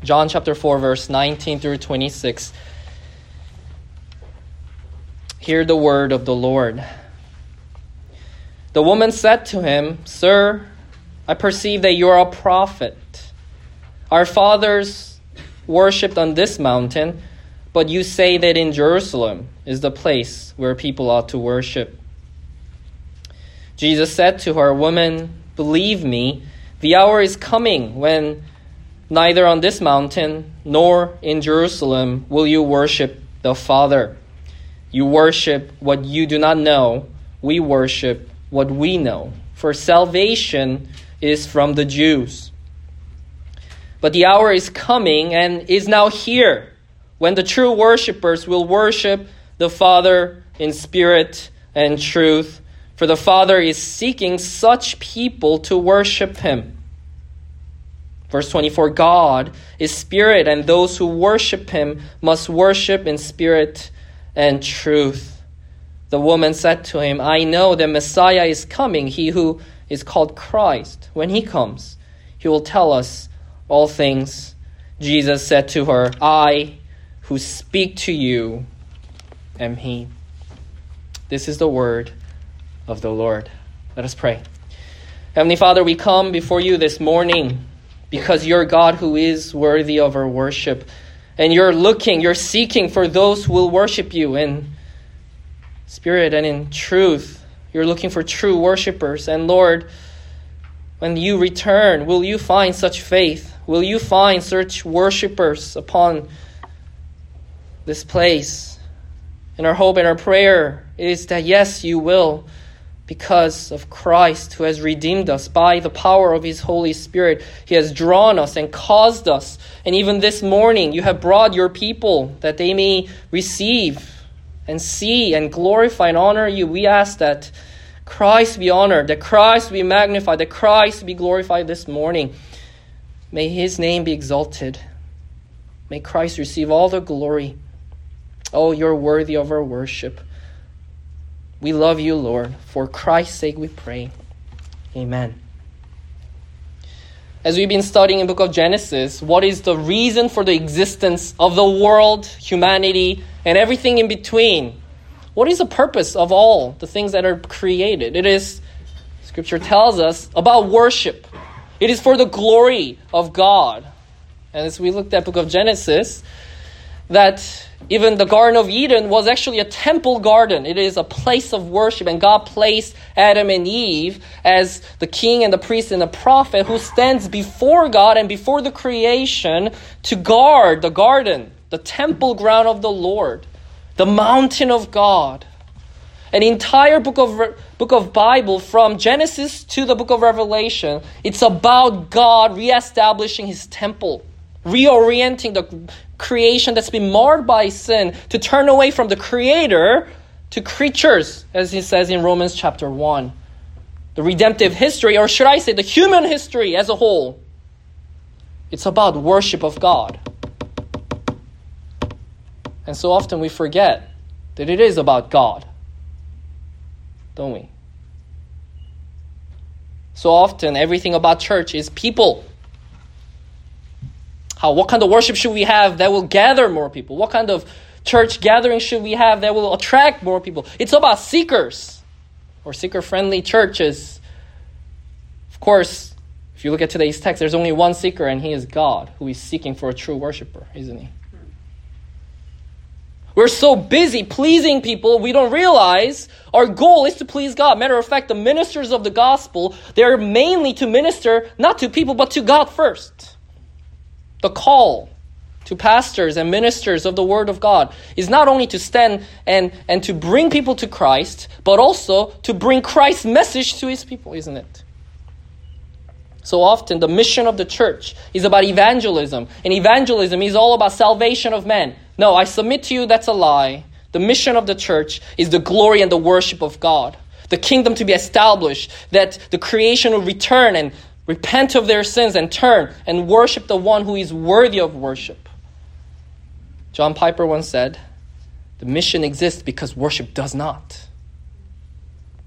John chapter 4, verse 19 through 26. Hear the word of the Lord. The woman said to him, "Sir, I perceive that you are a prophet. Our fathers worshipped on this mountain, but you say that in Jerusalem is the place where people ought to worship." Jesus said to her, "Woman, believe me, the hour is coming when neither on this mountain nor in Jerusalem will you worship the Father. You worship what you do not know. We worship what we know. For salvation is from the Jews. But the hour is coming and is now here when the true worshipers will worship the Father in spirit and truth. For the Father is seeking such people to worship him." Verse 24, God is spirit, and those who worship him must worship in spirit and truth. The woman said to him, "I know the Messiah is coming, he who is called Christ. When he comes, he will tell us all things." Jesus said to her, "I who speak to you am he." This is the word of the Lord. Let us pray. Heavenly Father, we come before you this morning because you're God who is worthy of our worship. And you're seeking for those who will worship you in spirit and in truth. You're looking for true worshipers. And Lord, when you return, will you find such faith? Will you find such worshipers upon this place? And our hope and our prayer is that yes, you will, because of Christ who has redeemed us by the power of his Holy Spirit. He has drawn us and caused us. And even this morning, you have brought your people that they may receive and see and glorify and honor you. We ask that Christ be honored, that Christ be magnified, that Christ be glorified this morning. May his name be exalted. May Christ receive all the glory. Oh, you're worthy of our worship. We love you, Lord. For Christ's sake we pray. Amen. As we've been studying in the book of Genesis, what is the reason for the existence of the world, humanity, and everything in between? What is the purpose of all the things that are created? It is, Scripture tells us, about worship. It is for the glory of God. And as we looked at the book of Genesis, that even the Garden of Eden was actually a temple garden. It is a place of worship. And God placed Adam and Eve as the king and the priest and the prophet who stands before God and before the creation to guard the garden, the temple ground of the Lord, the mountain of God. An entire book of Bible from Genesis to the book of Revelation, it's about God reestablishing his temple, reorienting the creation that's been marred by sin to turn away from the Creator to creatures, as he says in Romans chapter 1. The redemptive history, or should I say the human history as a whole, it's about worship of God. And so often we forget that it is about God, don't we? So often everything about church is people. What kind of worship should we have that will gather more people? What kind of church gathering should we have that will attract more people? It's about seekers or seeker-friendly churches. Of course, if you look at today's text, there's only one seeker, and he is God, who is seeking for a true worshiper, isn't he? We're so busy pleasing people, we don't realize our goal is to please God. Matter of fact, the ministers of the gospel, they're mainly to minister not to people, but to God first. The call to pastors and ministers of the Word of God is not only to stand and to bring people to Christ, but also to bring Christ's message to his people, isn't it? So often the mission of the church is about evangelism. And evangelism is all about salvation of men. No, I submit to you that's a lie. The mission of the church is the glory and the worship of God. The kingdom to be established, that the creation will return and repent of their sins and turn and worship the one who is worthy of worship. John Piper once said, the mission exists because worship does not.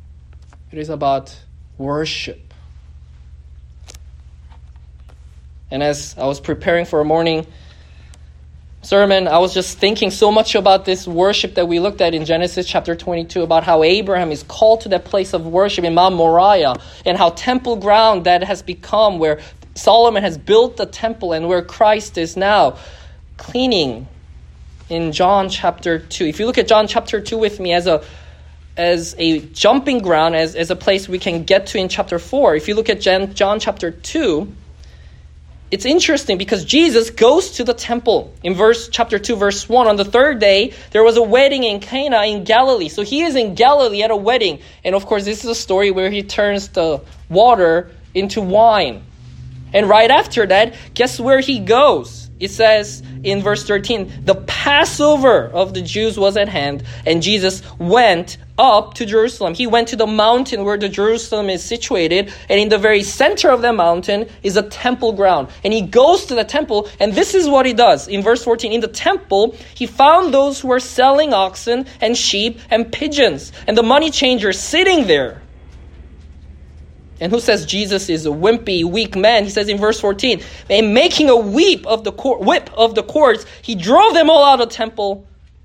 It is about worship. And as I was preparing for a morning sermon, I was just thinking so much about this worship that we looked at in Genesis chapter 22, about how Abraham is called to that place of worship in Mount Moriah, and how temple ground that has become where Solomon has built the temple and where Christ is now cleaning in John chapter 2. If you look at John chapter 2 with me as a jumping ground, as a place we can get to in chapter 4, if you look at John chapter 2, it's interesting because Jesus goes to the temple. In chapter 2, verse 1, on the third day, there was a wedding in Cana in Galilee. So he is in Galilee at a wedding. And of course, this is a story where he turns the water into wine. And right after that, guess where he goes? It says in verse 13, the Passover of the Jews was at hand, and Jesus went up to Jerusalem. He went to the mountain where the Jerusalem is situated, and in the very center of the mountain is a temple ground. And he goes to the temple, and this is what he does. In verse 14, in the temple, he found those who were selling oxen and sheep and pigeons, and the money changers sitting there. And who says Jesus is a wimpy, weak man? He says in verse 14, and making a whip of the cords, he drove them all out of the temple.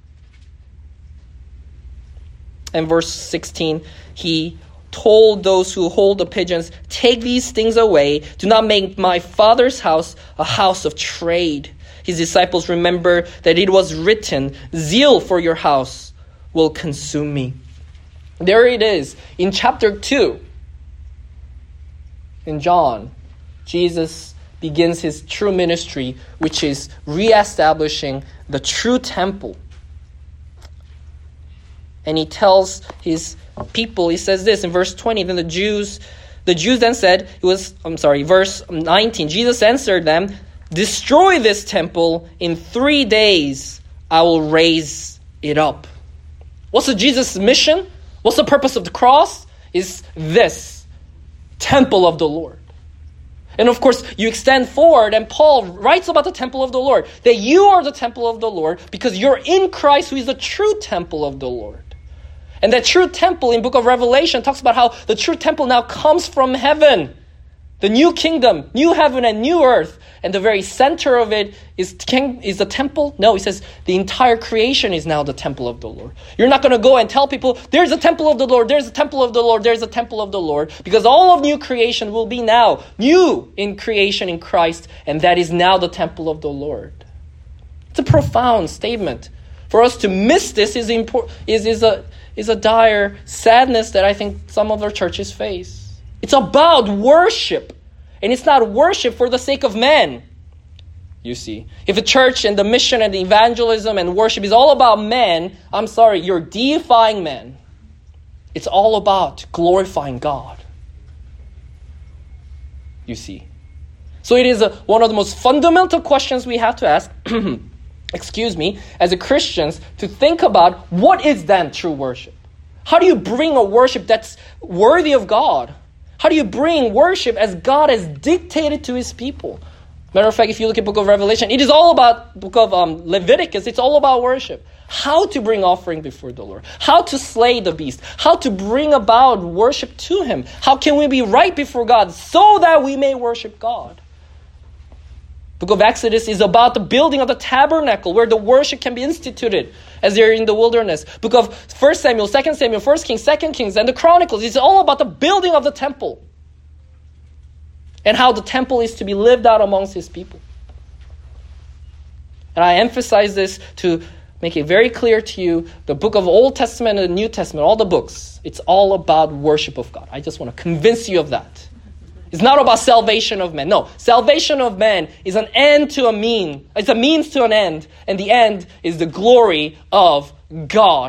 And verse 16, he told those who hold the pigeons, take these things away. Do not make my Father's house a house of trade. His disciples remember that it was written, zeal for your house will consume me. There it is in chapter 2. In John, Jesus begins his true ministry, which is reestablishing the true temple. And he tells his people, he says this in verse 20, then the Jews then said, verse 19, Jesus answered them, destroy this temple, in 3 days I will raise it up. What's Jesus' mission? What's the purpose of the cross? Is this. Temple of the Lord. And of course, you extend forward, and Paul writes about the temple of the Lord, that you are the temple of the Lord because you're in Christ, who is the true temple of the Lord. And that true temple in book of Revelation talks about how the true temple now comes from heaven. The new kingdom, new heaven and new earth. And the very center of it is the temple. No, he says the entire creation is now the temple of the Lord. You're not going to go and tell people, there's a temple of the Lord, there's a temple of the Lord, there's a temple of the Lord. Because all of new creation will be now new in creation in Christ. And that is now the temple of the Lord. It's a profound statement. For us to miss this is a dire sadness that I think some of our churches face. It's about worship. And it's not worship for the sake of men. You see, if the church and the mission and the evangelism and worship is all about men, I'm sorry, you're deifying men. It's all about glorifying God. You see. So it is one of the most fundamental questions we have to ask, as a Christians, to think about what is then true worship? How do you bring a worship that's worthy of God? How do you bring worship as God has dictated to his people? Matter of fact, if you look at book of Revelation, it is all about book of Leviticus. It's all about worship. How to bring offering before the Lord. How to slay the beast. How to bring about worship to him. How can we be right before God so that we may worship God? Book of Exodus is about the building of the tabernacle where the worship can be instituted as they're in the wilderness. Book of 1 Samuel, 2 Samuel, 1 Kings, 2 Kings, and the Chronicles is all about the building of the temple and how the temple is to be lived out amongst his people. And I emphasize this to make it very clear to you, the book of Old Testament and the New Testament, all the books, it's all about worship of God. I just want to convince you of that. It's not about salvation of men. No, salvation of men is an end to a mean. It's a means to an end. And the end is the glory of God.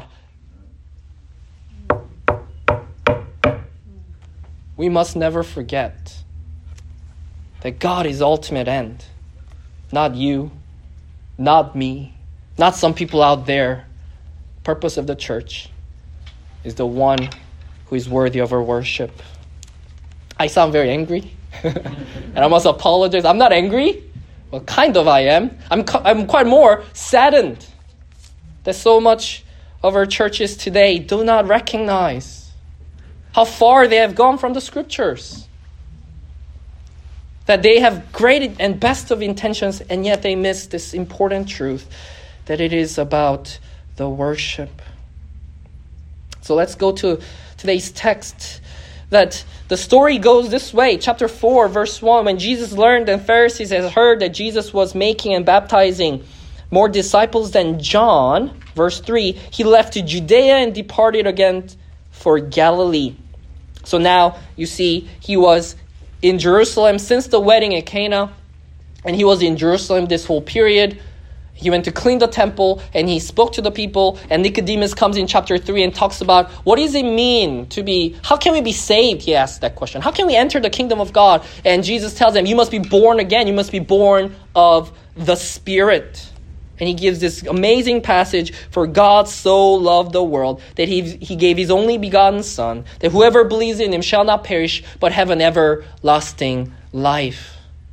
We must never forget that God is ultimate end. Not you, not me, not some people out there. Purpose of the church is the one who is worthy of our worship. I sound very angry, and I must apologize. I'm not angry. Well, kind of I am. I'm quite more saddened that so much of our churches today do not recognize how far they have gone from the scriptures. That they have great and best of intentions, and yet they miss this important truth that it is about the worship. So let's go to today's text. That the story goes this way. Chapter 4, verse 1. When Jesus learned and Pharisees had heard that Jesus was making and baptizing more disciples than John, verse 3, he left to Judea and departed again for Galilee. So now you see he was in Jerusalem since the wedding at Cana, and he was in Jerusalem this whole period. He went to clean the temple, and he spoke to the people, and Nicodemus comes in chapter 3 and talks about what does it mean to be, how can we be saved? He asked that question. How can we enter the kingdom of God? And Jesus tells them, you must be born again. You must be born of the Spirit. And he gives this amazing passage, for God so loved the world that he gave his only begotten Son, that whoever believes in him shall not perish, but have an everlasting life.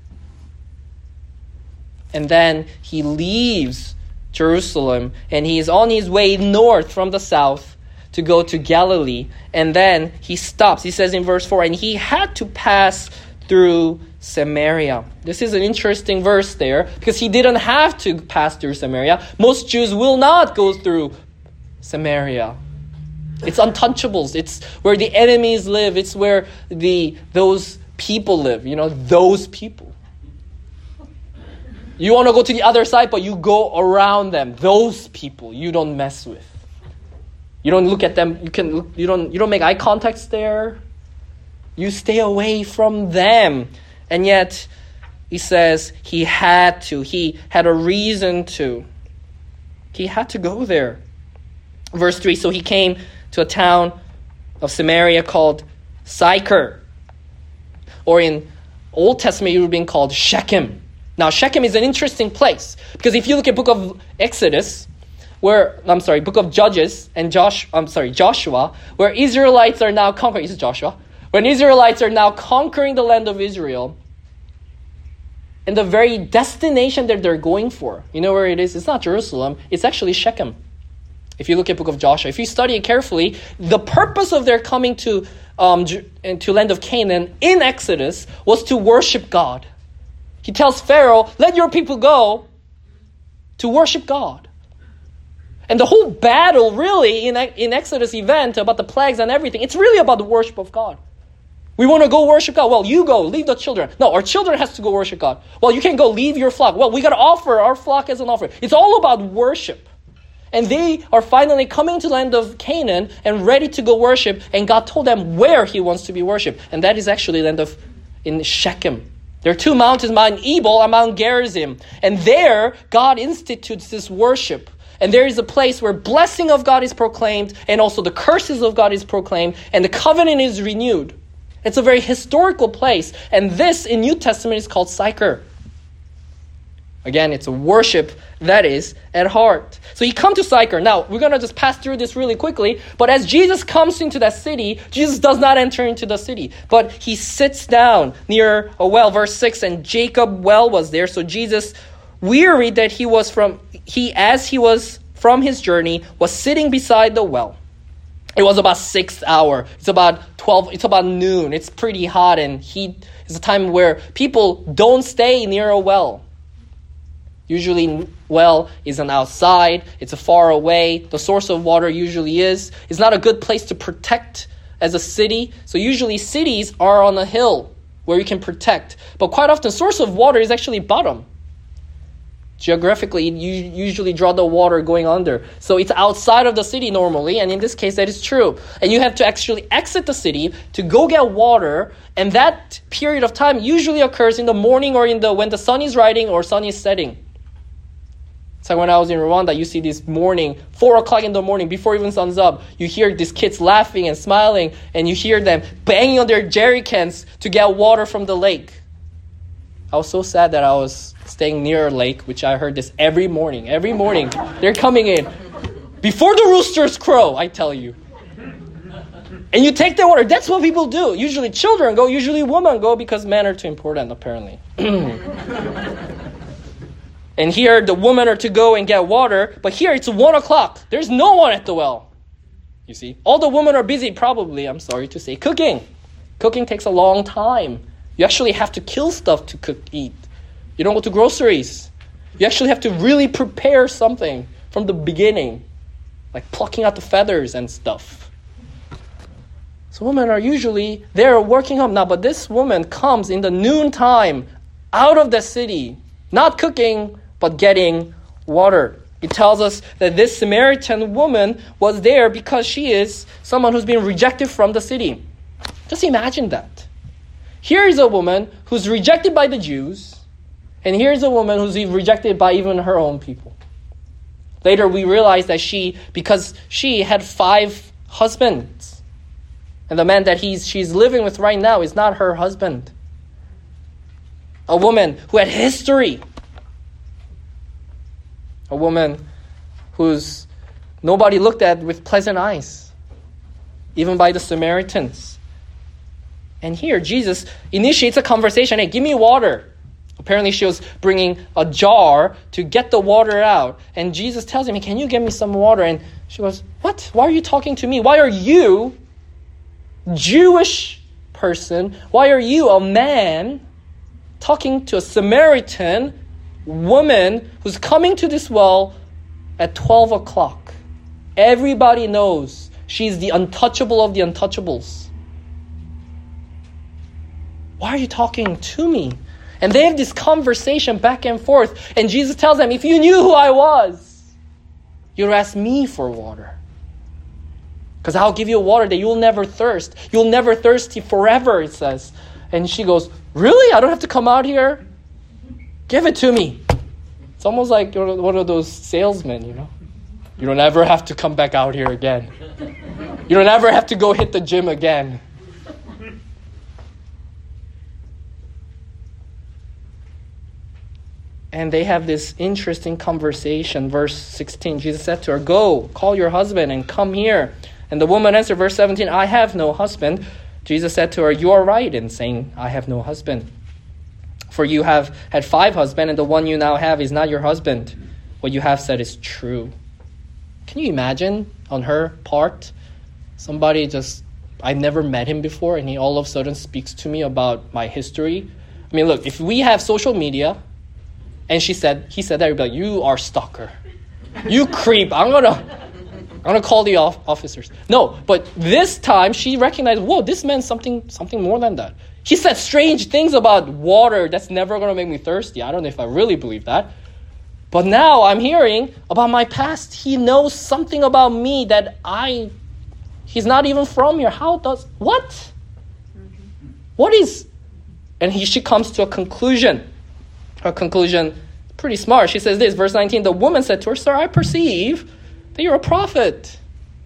And then he leaves Jerusalem, and he is on his way north from the south to go to Galilee. And then he stops. He says in verse 4, and he had to pass through Samaria. This is an interesting verse there, because he didn't have to pass through Samaria. Most Jews will not go through Samaria. It's untouchables. It's where the enemies live. It's where those people live. Those people. You want to go to the other side, but you go around them. Those people you don't mess with. You don't look at them. You don't make eye contact there. You stay away from them. And yet, he says he had to. He had a reason to. He had to go there. Verse 3, so he came to a town of Samaria called Sychar. Or in Old Testament, it would have been called Shechem. Now, Shechem is an interesting place, because if you look at book of book of Judges and Joshua, where Israelites are now conquering, when Israelites are now conquering the land of Israel, and the very destination that they're going for, you know where it is? It's not Jerusalem, it's actually Shechem. If you look at book of Joshua, if you study it carefully, the purpose of their coming to land of Canaan in Exodus was to worship God. He tells Pharaoh, let your people go to worship God. And the whole battle really in Exodus event about the plagues and everything, it's really about the worship of God. We want to go worship God. Well, you go, leave the children. No, our children has to go worship God. Well, you can go, leave your flock. Well, we got to offer our flock as an offering. It's all about worship. And they are finally coming to the land of Canaan and ready to go worship. And God told them where he wants to be worshipped. And that is actually the land in Shechem. There are two mountains, Mount Ebal and Mount Gerizim. And there, God institutes this worship. And there is a place where blessing of God is proclaimed, and also the curses of God is proclaimed, and the covenant is renewed. It's a very historical place. And this, in New Testament, is called Sychar. Again, it's a worship that is at heart. So he come to Sychar. Now, we're going to just pass through this really quickly. But as Jesus comes into that city, Jesus does not enter into the city. But he sits down near a well. Verse 6, and Jacob well was there. So Jesus, wearied that he was from his journey, was sitting beside the well. It was about 6th hour. It's about noon. It's pretty hot, and heat is a time where people don't stay near a well. Usually, well isn't outside. It's far away. The source of water usually is. It's not a good place to protect as a city. So usually cities are on a hill where you can protect. But quite often, source of water is actually bottom. Geographically, you usually draw the water going under. So it's outside of the city normally, and in this case, that is true. And you have to actually exit the city to go get water, and that period of time usually occurs in the morning or when the sun is rising or sun is setting. So when I was in Rwanda, you see this morning, 4 o'clock in the morning, before even sun's up, you hear these kids laughing and smiling, and you hear them banging on their jerry cans to get water from the lake. I was so sad that I was staying near a lake, which I heard this every morning. Every morning, they're coming in. Before the roosters crow, I tell you. And you take the water. That's what people do. Usually children go, usually women go, because men are too important, apparently. And here, the women are to go and get water, but here it's 1 o'clock. There's no one at the well. You see? All the women are busy, probably, I'm sorry to say, cooking. Cooking takes a long time. You actually have to kill stuff to eat. You don't go to groceries. You actually have to really prepare something from the beginning, like plucking out the feathers and stuff. So women are usually there working up now, but this woman comes in the noontime out of the city, not cooking, but getting water. It tells us that this Samaritan woman was there because she is someone who's been rejected from the city. Just imagine that. Here is a woman who's rejected by the Jews, and here's a woman who's rejected by even her own people. Later we realize that because she had 5 husbands, and the man that she's living with right now is not her husband. A woman who had history. A woman who's nobody looked at with pleasant eyes, even by the Samaritans. And here Jesus initiates a conversation. Hey, give me water. Apparently she was bringing a jar to get the water out. And Jesus tells him, hey, can you get me some water? And she goes, what? Why are you talking to me? Why are you, Jewish person, why are you, a man, talking to a Samaritan woman who's coming to this well at 12 o'clock? Everybody knows she's the untouchable of the untouchables. Why are you talking to me? And they have this conversation back and forth. And Jesus tells them, if you knew who I was, you'd ask me for water. Because I'll give you water that you'll never thirst. You'll never thirsty forever, it says. And she goes, really? I don't have to come out here? Give it to me. It's almost like you're one of those salesmen, you know. You don't ever have to come back out here again. You don't ever have to go hit the gym again. And they have this interesting conversation. Verse 16, Jesus said to her, go, call your husband and come here. And the woman answered, verse 17, I have no husband. Jesus said to her, you are right in saying, I have no husband. For you have had 5 husbands, and the one you now have is not your husband. What you have said is true. Can you imagine on her part, somebody I've never met him before, and he all of a sudden speaks to me about my history? I mean, look, if we have social media, and he said that, you'd be like, you are stalker. You creep. I'm gonna call the officers. No, but this time she recognized, whoa, this meant something more than that. He said strange things about water that's never gonna make me thirsty. I don't know if I really believe that. But now I'm hearing about my past. He knows something about me that he's not even from here. What? What is? And she comes to a conclusion. Her conclusion, pretty smart. She says this, verse 19, the woman said to her, sir, I perceive that you're a prophet.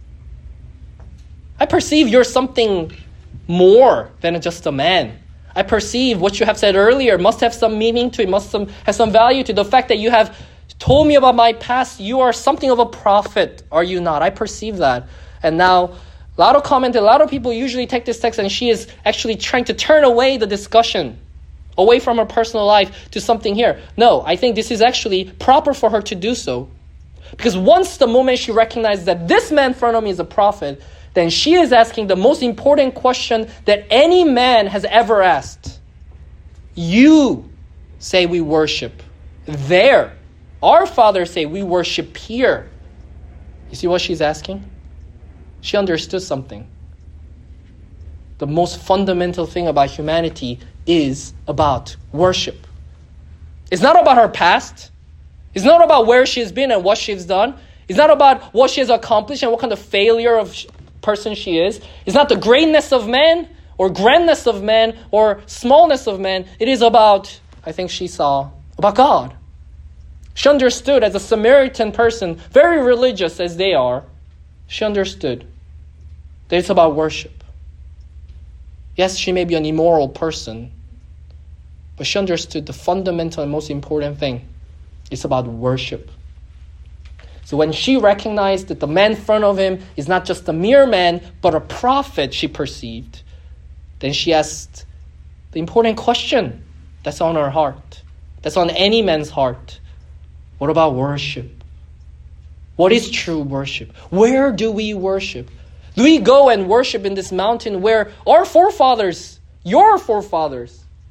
I perceive you're something more than just a man. I perceive what you have said earlier must have some meaning to it, must have some value to the fact that you have told me about my past. You are something of a prophet, are you not? I perceive that. And now, a lot of people usually take this text and she is actually trying to turn away the discussion away from her personal life to something here. No, I think this is actually proper for her to do so. Because once the moment she recognizes that this man in front of me is a prophet, then she is asking the most important question that any man has ever asked. You say we worship there. Our fathers say we worship here. You see what she's asking? She understood something. The most fundamental thing about humanity is about worship. It's not about her past. It's not about where she's been and what she's done. It's not about what she has accomplished and what kind of failure of person she is. It's not the greatness of man or grandness of man or smallness of man. It is about, I think she saw, about God. She understood as a Samaritan person, very religious as they are, she understood that it's about worship. Yes, she may be an immoral person, but she understood the fundamental and most important thing. It's about worship. So when she recognized that the man in front of him is not just a mere man, but a prophet she perceived, then she asked the important question that's on her heart, that's on any man's heart. What about worship? What is true worship? Where do we worship? Do we go and worship in this mountain where our forefathers, your forefathers,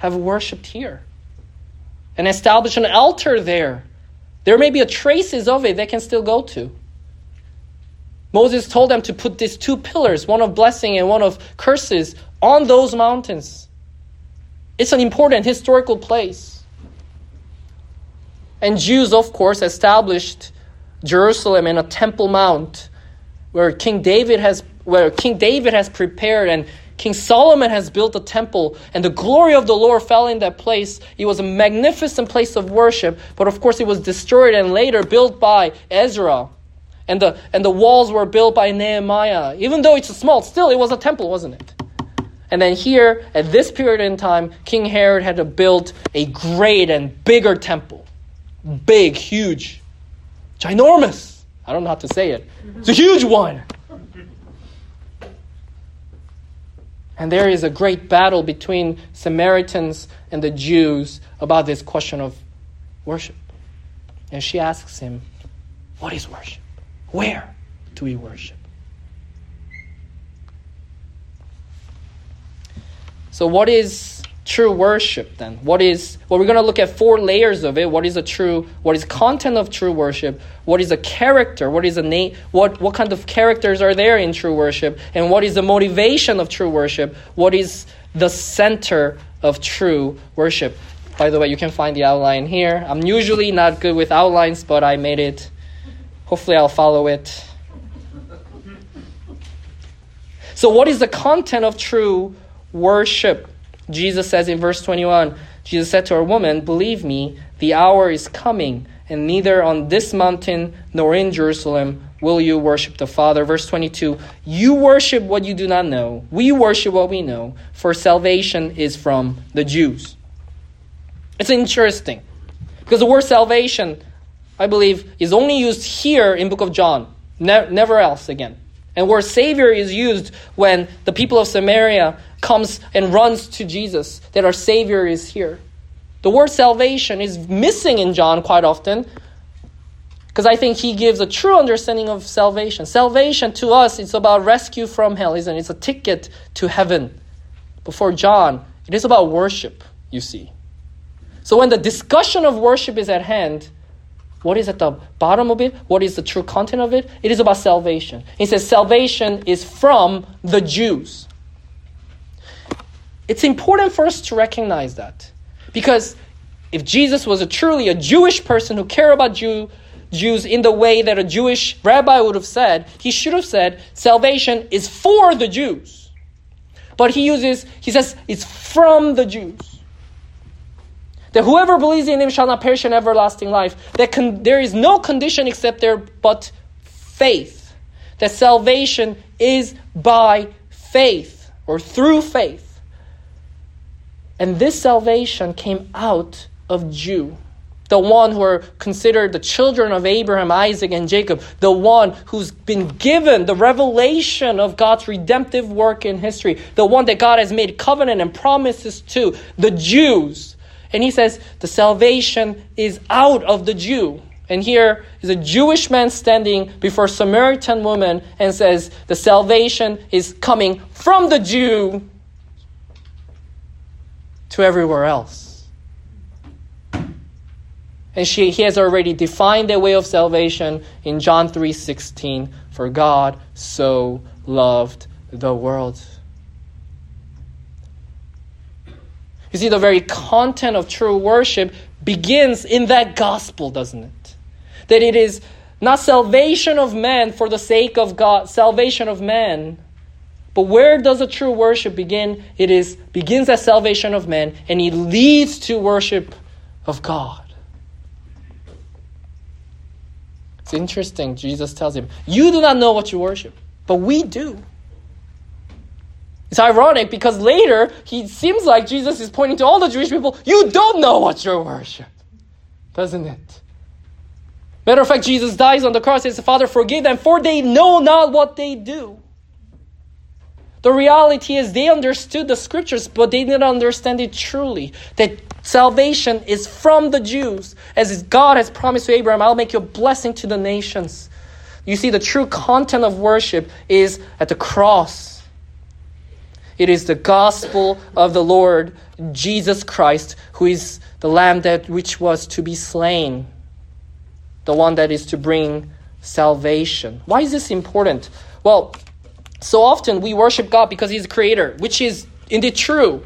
have worshipped here and established an altar there. There may be a traces of it they can still go to. Moses told them to put these 2 pillars, one of blessing and one of curses, on those mountains. It's an important historical place. And Jews, of course, established Jerusalem in a Temple Mount where King David has prepared, and King Solomon has built a temple, and the glory of the Lord fell in that place. It was a magnificent place of worship, but of course it was destroyed and later built by Ezra. And the walls were built by Nehemiah. Even though it's small, still it was a temple, wasn't it? And then here, at this period in time, King Herod had to build a great and bigger temple. Big, huge, ginormous. I don't know how to say it. It's a huge one. And there is a great battle between Samaritans and the Jews about this question of worship. And she asks him, what is worship? Where do we worship? So what is true worship then? We're going to look at 4 layers of it. What is content of true worship? What is a character? What is a name? What kind of characters are there in true worship? And what is the motivation of true worship? What is the center of true worship? By the way, you can find the outline here. I'm usually not good with outlines, but I made it. Hopefully I'll follow it. So what is the content of true worship? Jesus says in verse 21, Jesus said to our woman, believe me, the hour is coming, and neither on this mountain nor in Jerusalem will you worship the Father. Verse 22, you worship what you do not know. We worship what we know, for salvation is from the Jews. It's interesting, because the word salvation, I believe, is only used here in book of John, never else again. And where Savior is used when the people of Samaria comes and runs to Jesus, that our Savior is here. The word salvation is missing in John quite often, because I think he gives a true understanding of salvation. Salvation to us, it's about rescue from hell, isn't it? It's a ticket to heaven. But for John, it is about worship, you see. So when the discussion of worship is at hand, what is at the bottom of it? What is the true content of it? It is about salvation. He says salvation is from the Jews. It's important for us to recognize that. Because if Jesus was truly a Jewish person who cared about Jews in the way that a Jewish rabbi would have said, he should have said, salvation is for the Jews. But he says, it's from the Jews. That whoever believes in him shall not perish in everlasting life. There is no condition except there but faith. That salvation is by faith or through faith. And this salvation came out of Jew. The one who are considered the children of Abraham, Isaac, and Jacob. The one who's been given the revelation of God's redemptive work in history. The one that God has made covenant and promises to. The Jews. And he says, the salvation is out of the Jew. And here is a Jewish man standing before a Samaritan woman and says, the salvation is coming from the Jew to everywhere else. And he has already defined the way of salvation in John 3:16. For God so loved the world. You see, the very content of true worship begins in that gospel, doesn't it? That it is not salvation of man for the sake of God, salvation of man. But where does a true worship begin? It begins as salvation of man, and it leads to worship of God. It's interesting. Jesus tells him, you do not know what you worship, but we do. It's ironic because later, it seems like Jesus is pointing to all the Jewish people, you don't know what you worship, doesn't it? Matter of fact, Jesus dies on the cross and says, Father, forgive them, for they know not what they do. The reality is they understood the scriptures, but they didn't understand it truly. That salvation is from the Jews. As God has promised to Abraham, I'll make you a blessing to the nations. You see, the true content of worship is at the cross. It is the gospel of the Lord Jesus Christ, who is the Lamb which was to be slain, the one that is to bring salvation. Why is this important? Well, so often we worship God because He's the Creator, which is indeed true.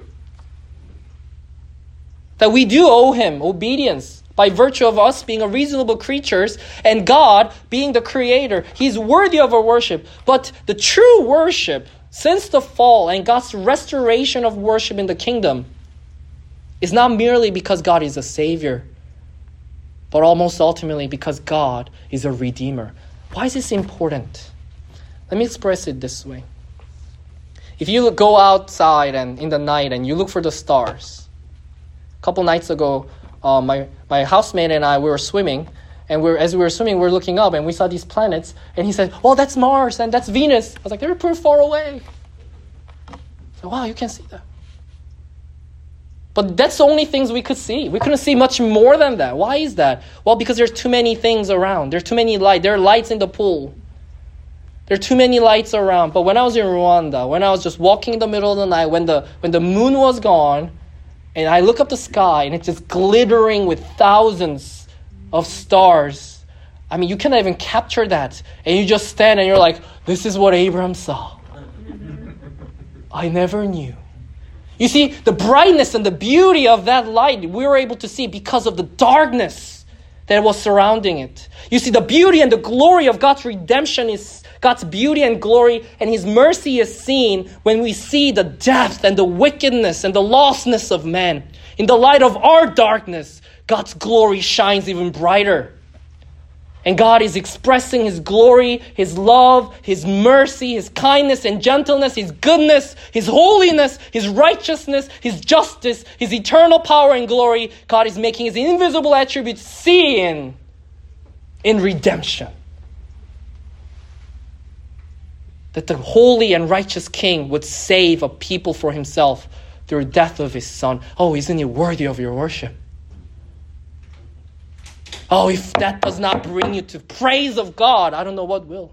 That we do owe Him obedience by virtue of us being a reasonable creatures and God being the Creator. He's worthy of our worship. But the true worship, since the fall and God's restoration of worship in the kingdom, is not merely because God is a Savior, but almost ultimately because God is a Redeemer. Why is this important? Let me express it this way. If you go outside and in the night and you look for the stars, a couple nights ago, my housemate and I, we were swimming, and as we were swimming, we were looking up and we saw these planets, and he said, "Well, that's Mars and that's Venus." I was like, "They're pretty far away." I said, "Wow, you can see that." But that's the only things we could see. We couldn't see much more than that. Why is that? Well, because there's too many things around. There's too many lights. There are lights in the pool. There are too many lights around. But when I was in Rwanda, when I was just walking in the middle of the night, when the moon was gone, and I look up the sky, and it's just glittering with thousands of stars. I mean, you cannot even capture that. And you just stand and you're like, this is what Abraham saw. I never knew. You see, the brightness and the beauty of that light we were able to see because of the darkness that was surrounding it. You see, the beauty and the glory of God's redemption is God's beauty and glory, and His mercy is seen when we see the depth and the wickedness and the lostness of man. In the light of our darkness, God's glory shines even brighter. And God is expressing His glory, His love, His mercy, His kindness and gentleness, His goodness, His holiness, His righteousness, His justice, His eternal power and glory. God is making His invisible attributes seen in redemption. That the holy and righteous King would save a people for Himself through the death of His Son. Oh, isn't He worthy of your worship? Oh, if that does not bring you to praise of God, I don't know what will.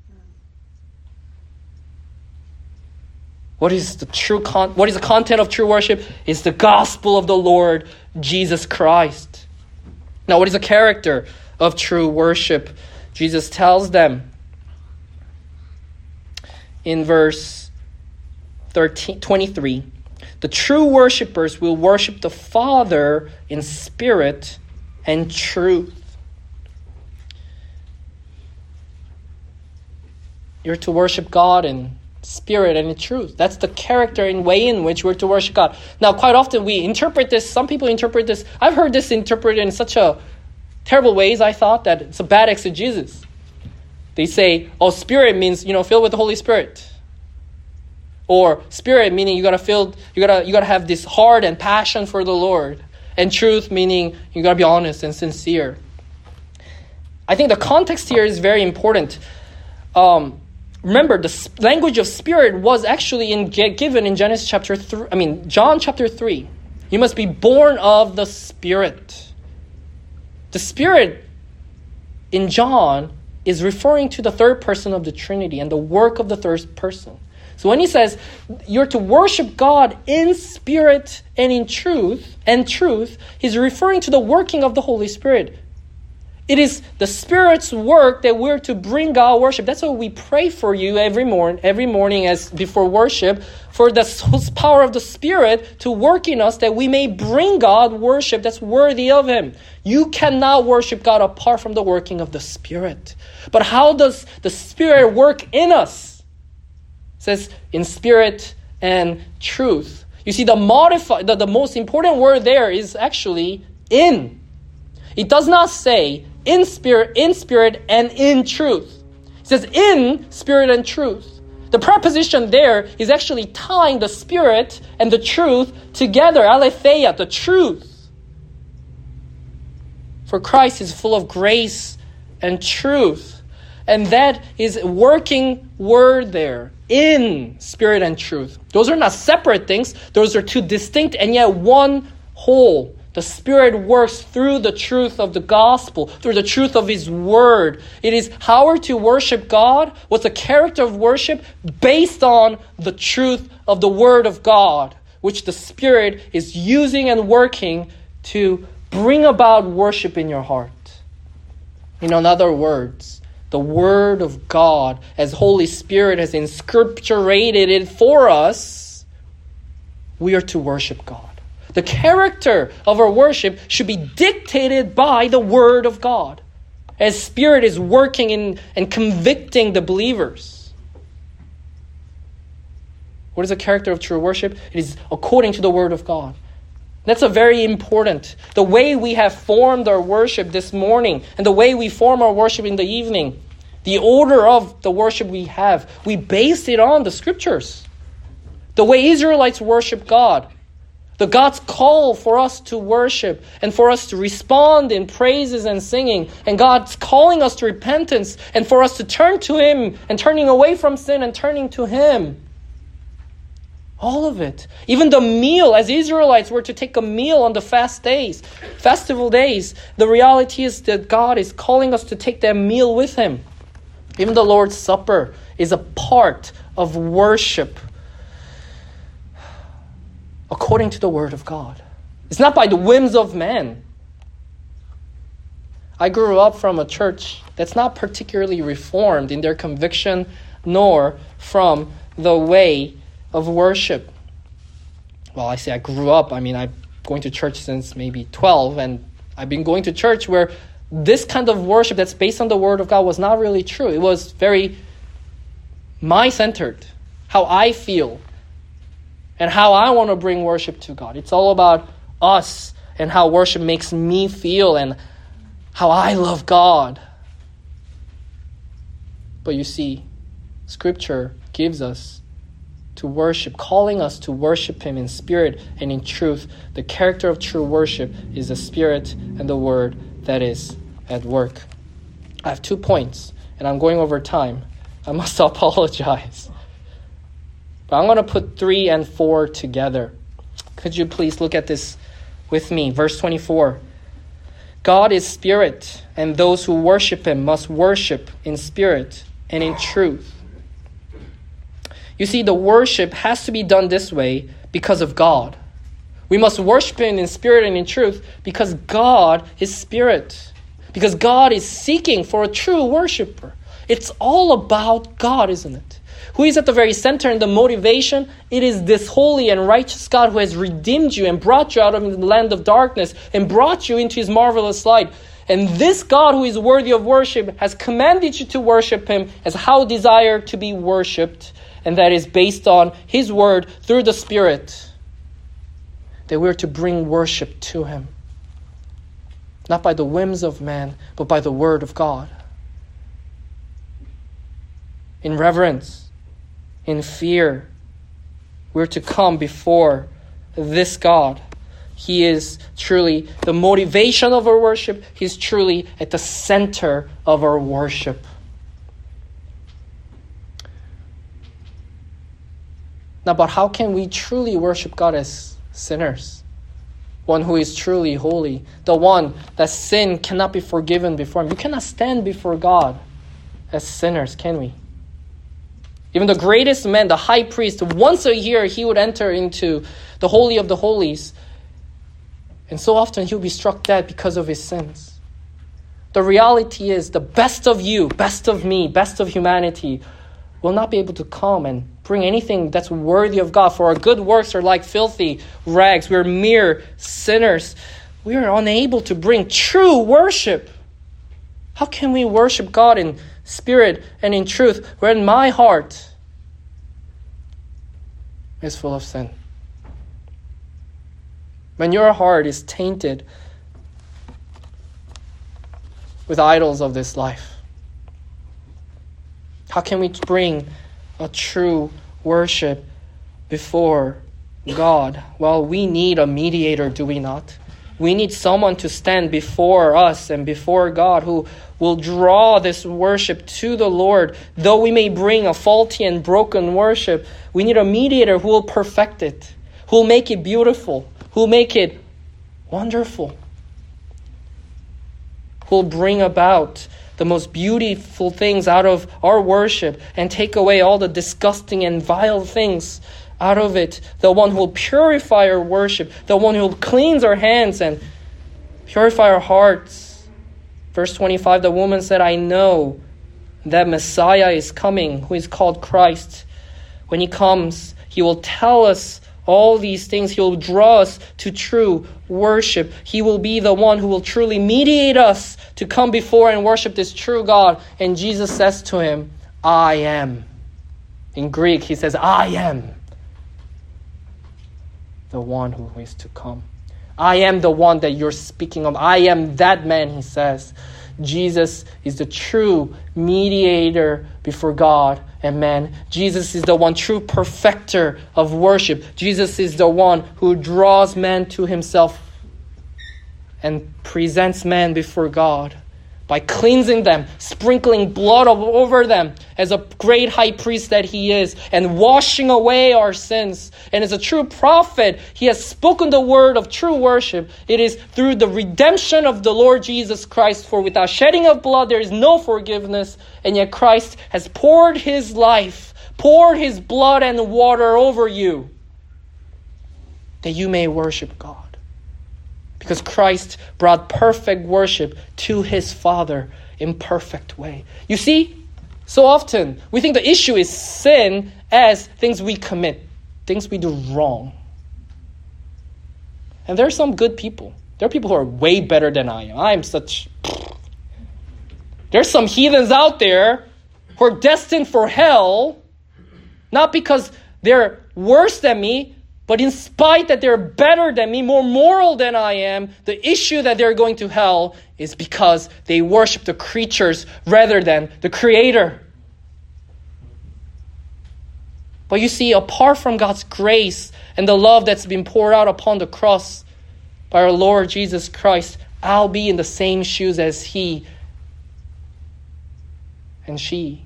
What is the content of true worship? It's the gospel of the Lord Jesus Christ. Now, what is the character of true worship? Jesus tells them in verse 23, the true worshipers will worship the Father in spirit and truth. You're to worship God in spirit and in truth. That's the character and way in which we're to worship God. Now, quite often we interpret this, some people interpret this, I've heard this interpreted in such a terrible ways, I thought, that it's a bad exegesis. They say, oh, spirit means, filled with the Holy Spirit. Or spirit meaning you gotta have this heart and passion for the Lord. And truth meaning you gotta be honest and sincere. I think the context here is very important. Remember, the language of spirit was actually given in John chapter 3. You must be born of the Spirit. The Spirit in John is referring to the third person of the Trinity and the work of the third person. So when he says you're to worship God in spirit and in truth, he's referring to the working of the Holy Spirit. It is the Spirit's work that we're to bring God worship. That's why we pray for you every morning as before worship, for the power of the Spirit to work in us that we may bring God worship that's worthy of Him. You cannot worship God apart from the working of the Spirit. But how does the Spirit work in us? It says in spirit and truth. You see, the most important word there is actually in. It does not say in spirit, and in truth. It says in spirit and truth. The preposition there is actually tying the spirit and the truth together. Aletheia, the truth. For Christ is full of grace and truth. And that is a working word there. In spirit and truth. Those are not separate things. Those are two distinct and yet one whole. The Spirit works through the truth of the gospel, through the truth of His Word. It is how we're to worship God, what's the character of worship, based on the truth of the Word of God, which the Spirit is using and working to bring about worship in your heart. In other words, the Word of God, as Holy Spirit has inscripturated it for us, we are to worship God. The character of our worship should be dictated by the Word of God, as Spirit is working in and convicting the believers. What is the character of true worship? It is according to the Word of God. That's a very important. The way we have formed our worship this morning and the way we form our worship in the evening, the order of the worship we have, we base it on the Scriptures. The way Israelites worship God. The God's call for us to worship and for us to respond in praises and singing. And God's calling us to repentance and for us to turn to Him and turning away from sin and turning to Him. All of it. Even the meal, as Israelites were to take a meal on the festival days, the reality is that God is calling us to take that meal with Him. Even the Lord's Supper is a part of worship according to the Word of God. It's not by the whims of man. I grew up from a church that's not particularly reformed in their conviction, nor from the way of worship. Well, I say I grew up. I'm going to church since maybe 12, and I've been going to church where this kind of worship that's based on the Word of God was not really true. It was very my-centered, how I feel, and how I want to bring worship to God. It's all about us and how worship makes me feel and how I love God. But you see, Scripture gives us to worship, calling us to worship Him in spirit and in truth. The character of true worship is the Spirit and the Word that is at work. I have 2 points, and I'm going over time. I must apologize. But I'm going to put 3 and 4 together. Could you please look at this with me? Verse 24. God is spirit, and those who worship Him must worship in spirit and in truth. You see, the worship has to be done this way because of God. We must worship Him in spirit and in truth because God is spirit. Because God is seeking for a true worshiper. It's all about God, isn't it? Who is at the very center and the motivation? It is this holy and righteous God who has redeemed you and brought you out of the land of darkness and brought you into His marvelous light. And this God who is worthy of worship has commanded you to worship Him as how desire to be worshipped. And that is based on His Word through the Spirit. That we're to bring worship to Him. Not by the whims of man, but by the Word of God. In reverence, in fear, we're to come before this God. He is truly the motivation of our worship. He's truly at the center of our worship. Now, but how can we truly worship God as sinners? One who is truly holy. The one that sin cannot be forgiven before Him. You cannot stand before God as sinners, can we? Even the greatest man, the high priest, once a year he would enter into the Holy of the Holies. And so often he'll be struck dead because of his sins. The reality is the best of you, best of me, best of humanity will not be able to come and bring anything that's worthy of God. For our good works are like filthy rags. We're mere sinners. We are unable to bring true worship. How can we worship God in spirit and in truth when my heart is full of sin? When your heart is tainted with idols of this life, how can we bring a true worship before God? Well, we need a mediator, do we not? We need someone to stand before us and before God who will draw this worship to the Lord. Though we may bring a faulty and broken worship, we need a mediator who will perfect it, who will make it beautiful, who will make it wonderful, who will bring about the most beautiful things out of our worship and take away all the disgusting and vile things out of it. The one who will purify our worship, the one who will cleanse our hands and purify our hearts. Verse 25, the woman said, I know that Messiah is coming, who is called Christ. When he comes, he will tell us all these things. He will draw us to true worship. He will be the one who will truly mediate us to come before and worship this true God. And Jesus says to him, I am. In Greek, he says, I am the one who is to come. I am the one that you're speaking of. I am that man, he says. Jesus is the true mediator before God and man. Jesus is the one true perfecter of worship. Jesus is the one who draws man to himself and presents man before God by cleansing them, sprinkling blood over them as a great high priest that he is, and washing away our sins. And as a true prophet, he has spoken the word of true worship. It is through the redemption of the Lord Jesus Christ. For without shedding of blood, there is no forgiveness. And yet Christ has poured his life, poured his blood and water over you, that you may worship God. Because Christ brought perfect worship to his Father in perfect way. You see, so often we think the issue is sin as things we commit, things we do wrong. And there are some good people. There are people who are way better than I am. There's some heathens out there who are destined for hell, not because they're worse than me, but in spite that they're better than me, more moral than I am, the issue that they're going to hell is because they worship the creatures rather than the Creator. But you see, apart from God's grace and the love that's been poured out upon the cross by our Lord Jesus Christ, I'll be in the same shoes as he and she,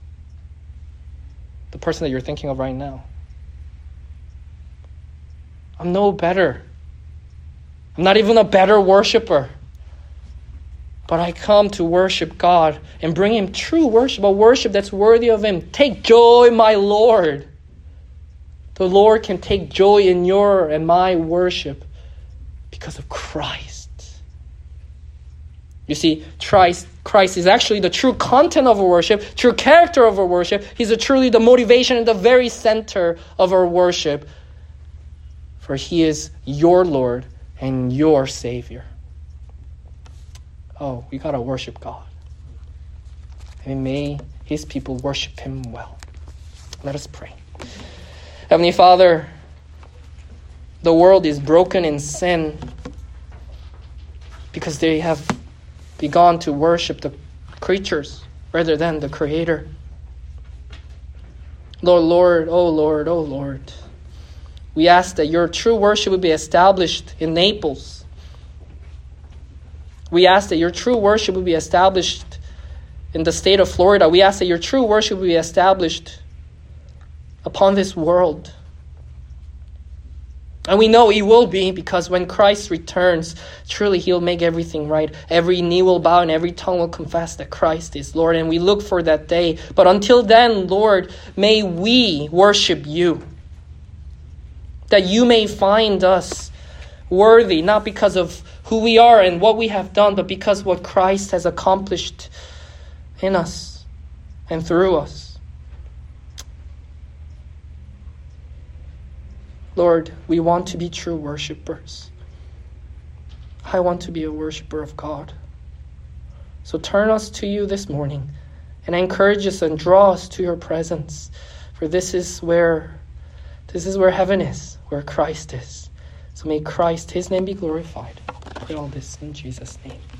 the person that you're thinking of right now. I'm no better. I'm not even a better worshiper. But I come to worship God and bring him true worship, a worship that's worthy of him. Take joy, my Lord. The Lord can take joy in your and my worship because of Christ. You see, Christ is actually the true content of our worship, true character of our worship. He's truly the motivation and the very center of our worship. For he is your Lord and your Savior. Oh, we got to worship God. And may his people worship him well. Let us pray. Heavenly Father, the world is broken in sin because they have begun to worship the creatures rather than the Creator. Lord, oh Lord. We ask that your true worship would be established in Naples. We ask that your true worship would be established in the state of Florida. We ask that your true worship would be established upon this world. And we know it will be, because when Christ returns, truly he'll make everything right. Every knee will bow and every tongue will confess that Christ is Lord. And we look for that day. But until then, Lord, may we worship you. That you may find us worthy, not because of who we are and what we have done, but because what Christ has accomplished in us and through us. Lord, we want to be true worshipers. I want to be a worshiper of God. So turn us to you this morning and encourage us and draw us to your presence. For this is where heaven is, where Christ is. So may Christ, his name, be glorified. I pray all this in Jesus' name.